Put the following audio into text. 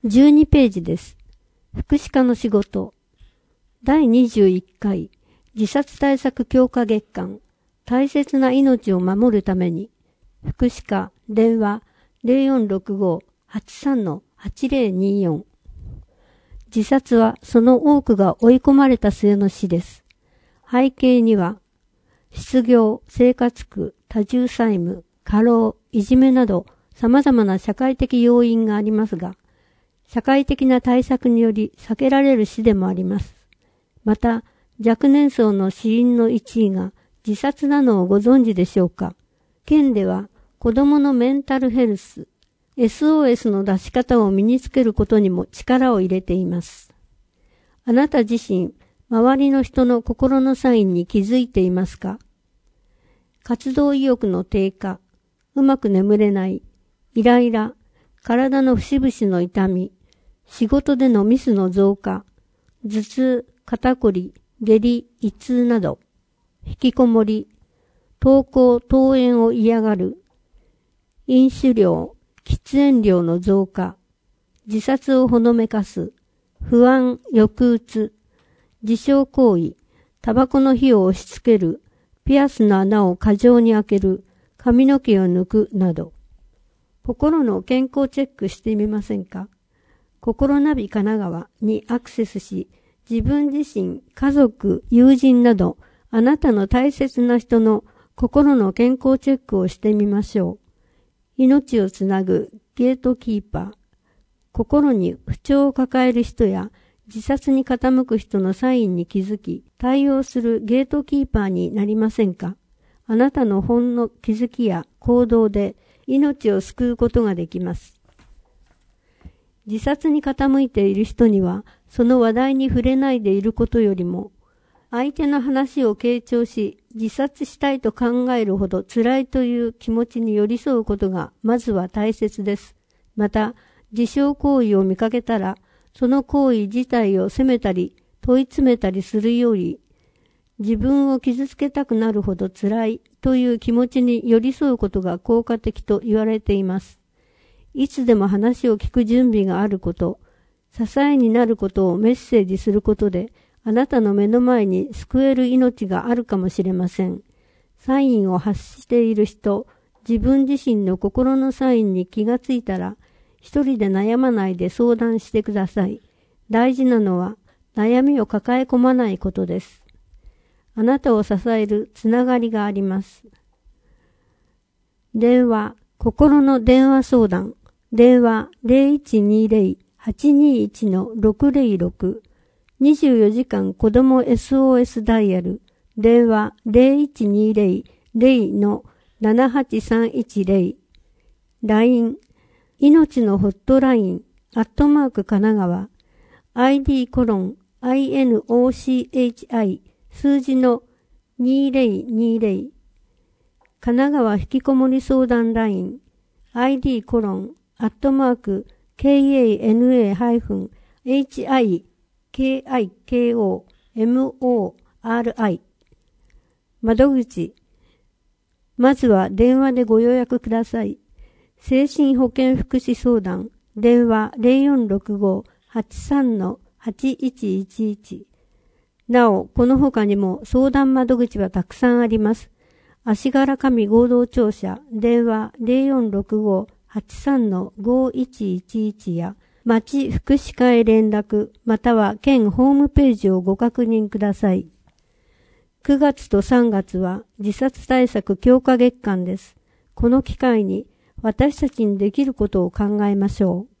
12ページです。福祉課の仕事。第21回自殺対策強化月間。大切な命を守るために。福祉課電話 0465-83-8024。自殺はその多くが追い込まれた末の死です。背景には、失業、生活苦、多重債務、過労、いじめなど様々な社会的要因がありますが、社会的な対策により避けられる死でもあります。また、若年層の死因の1位が自殺なのをご存知でしょうか。県では子どものメンタルヘルス、SOS の出し方を身につけることにも力を入れています。あなた自身、周りの人の心のサインに気づいていますか？活動意欲の低下、うまく眠れない、イライラ、体の節々の痛み、仕事でのミスの増加、頭痛、肩こり、下痢、胃痛など、引きこもり、登校、登園を嫌がる、飲酒量、喫煙量の増加、自殺をほのめかす、不安、抑うつ、自傷行為、タバコの火を押し付ける、ピアスの穴を過剰に開ける、髪の毛を抜くなど、心の健康チェックしてみませんか？心ナビ神奈川にアクセスし、自分自身、家族、友人など、あなたの大切な人の心の健康チェックをしてみましょう。命をつなぐゲートキーパー。心に不調を抱える人や自殺に傾く人のサインに気づき、対応するゲートキーパーになりませんか？あなたのほんの気づきや行動で命を救うことができます。自殺に傾いている人には、その話題に触れないでいることよりも、相手の話を傾聴し、自殺したいと考えるほど辛いという気持ちに寄り添うことがまずは大切です。また、自傷行為を見かけたら、その行為自体を責めたり、問い詰めたりするより、自分を傷つけたくなるほど辛いという気持ちに寄り添うことが効果的と言われています。いつでも話を聞く準備があること、支えになることをメッセージすることで、あなたの目の前に救える命があるかもしれません。サインを発している人、自分自身の心のサインに気がついたら、一人で悩まないで相談してください。大事なのは、悩みを抱え込まないことです。あなたを支えるつながりがあります。電話、心の電話相談。電話 0120-821-606 24時間子ども SOS ダイヤル電話 0120-0-78310 LINE 命のホットライン@神奈川 ID:INOCHI 数字の2020神奈川引きこもり相談ライン ID:KANA-HIKIKOMORI 窓口まずは電話でご予約ください。精神保健福祉相談電話 0465-83-8111 なお、この他にも相談窓口はたくさんあります。足柄上合同庁舎電話 0465-83-5111 や町福祉課へ連絡または県ホームページをご確認ください。9月と3月は自殺対策強化月間です。この機会に私たちにできることを考えましょう。